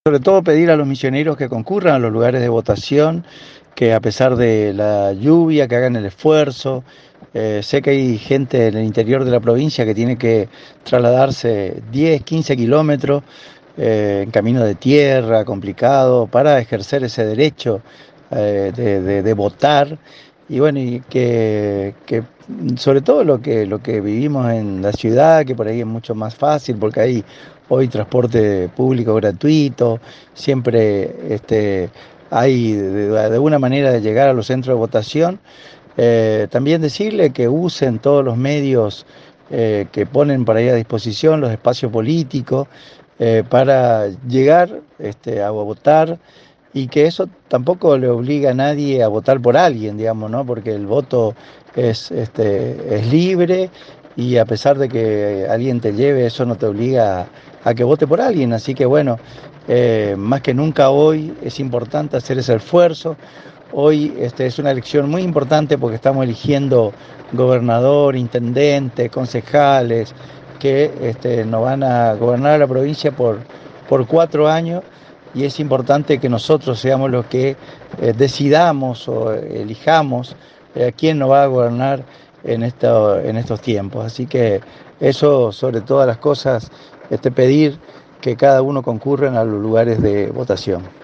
Sobre todo pedir a los misioneros que concurran a los lugares de votación, que a pesar de la lluvia, que hagan el esfuerzo. Sé que hay gente en el interior de la provincia que tiene que trasladarse 10, 15 kilómetros en camino de tierra, complicado, para ejercer ese derecho de votar. Y bueno, y que sobre todo lo que vivimos en la ciudad, que por ahí es mucho más fácil, porque hay hoy transporte público gratuito, siempre hay de alguna manera de llegar a los centros de votación. También decirle que usen todos los medios que ponen por ahí a disposición, los espacios políticos, para llegar a votar, y que eso tampoco le obliga a nadie a votar por alguien, digamos, ¿no? Porque el voto es libre, y a pesar de que alguien te lleve, eso no te obliga a que vote por alguien. Así que bueno, más que nunca hoy es importante hacer ese esfuerzo. Hoy es una elección muy importante porque estamos eligiendo gobernador, intendente, concejales, que nos van a gobernar la provincia por 4 años, y es importante que nosotros seamos los que decidamos o elijamos quién nos va a gobernar en estos tiempos. Así que eso, sobre todas las cosas, pedir que cada uno concurra a los lugares de votación.